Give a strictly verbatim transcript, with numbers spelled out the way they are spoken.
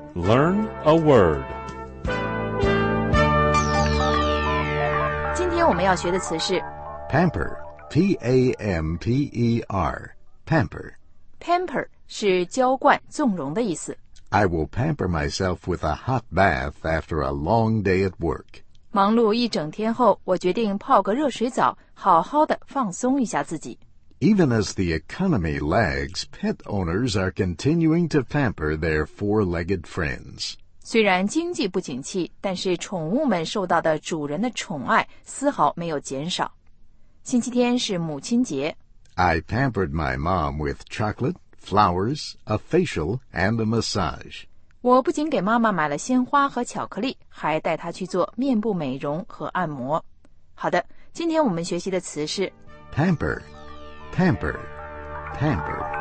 Learn a word. 今天我们要学的词是 Pamper, P A M P E R, pamper. Pamper 是娇惯、纵容的意思。 I will pamper myself with a hot bath after a long day at work. 忙碌一整天后，我决定泡个热水澡，好好的放松一下自己。 Even as the economy lags, pet owners are continuing to pamper their four-legged friends. 虽然经济不景气，但是宠物们受到的主人的宠爱丝毫没有减少。星期天是母亲节。 I pampered my mom with chocolate, flowers, a facial, and a massage. 我不仅给妈妈买了鲜花和巧克力，还带她去做面部美容和按摩。好的，今天我们学习的词是 Pamper, pamper, pamper.